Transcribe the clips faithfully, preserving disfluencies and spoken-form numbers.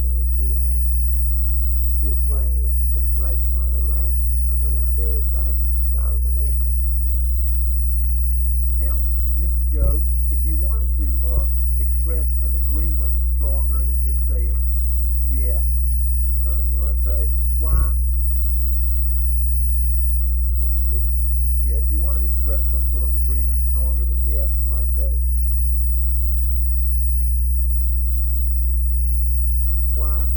because we have few friends that, that writes my land Uh-huh. on our very thousand acres. Yeah. Now, Mister Joe, if you wanted to uh, express an agreement stronger than just saying yes, or you might say, why? An agreement. Yeah, if you wanted to express some sort of agreement stronger than yes, you might say, why?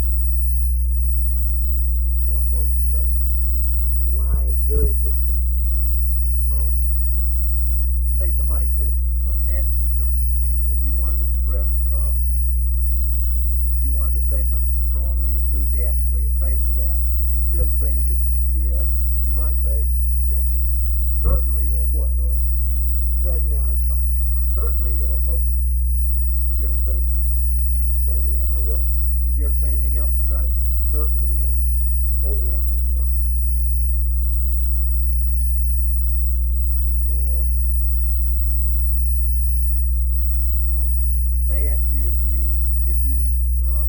What? What would you say? Why do it this way? No. Um, say somebody says something, asks you something, and you wanted to express, uh, you wanted to say something strongly, enthusiastically in favor of that. Instead of saying just yes, you might say what? Certainly, or what? Or Certainly I'll try. certainly, or oh. Would you ever say? Certainly I will. Would you ever say anything else besides certainly? Or Certainly I'll try. or um, they ask you if you if you uh,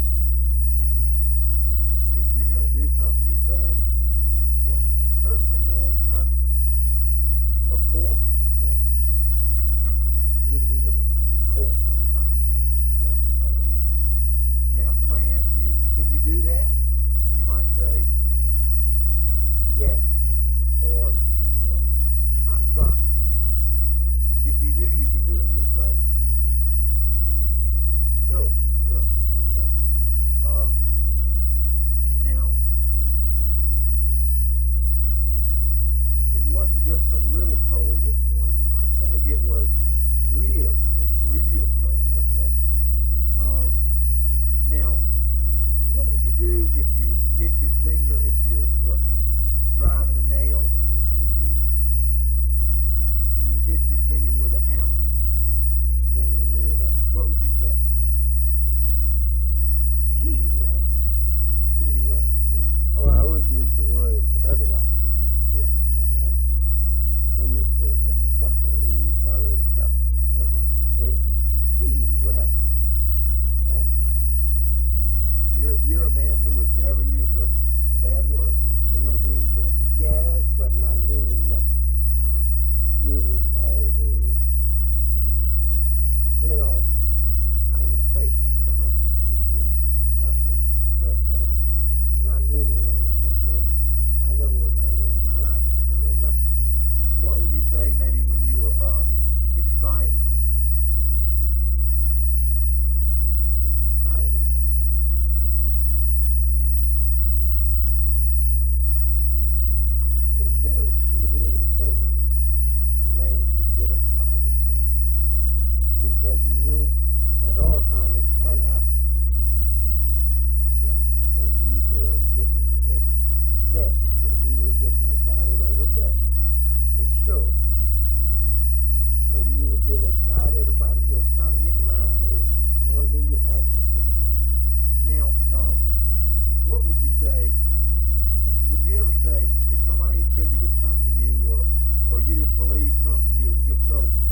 if you're going to do something, you say what? Certainly, or I, of course, or You lead the way. Of course I'll try. okay, all right. Now, if somebody asks you, can you do that? You might say, Yes, or what? I'll try. If you knew you could do it, you'll say, Sure. sure, okay. Uh, now, it wasn't just a little cold this morning, you might say. It was Real cool. real cold, okay. Um, now, what would you do if you hit your finger, if you were driving a nail and you you hit your finger with a hammer? Then you made a What would you say? gee well. Gee, well, Oh, I would use the word otherwise, you know. yeah. But that no use to make a fuss over you already done. Uh-huh. Say, gee well. That's right. You're you're a man who would never use a, a bad word. You don't use bad words. Yes, but not meaning nothing. Uh-huh. Use it as a play off conversation. Uh-huh. Yeah. I see. But uh, not meaning anything. But I never was angry in my life that I remember. What would you say maybe when you were uh, excited? Excited. There's very few little things that a man should get excited about. Because you knew at all time it can happen. Okay. But you are getting ex- death. Whether you're getting excited over death. It's sure. Whether you get excited about your son getting married, one day you have to get married. Now, um, what would you say? Would you ever say if somebody attributed something to you, or or you didn't believe something, you were just so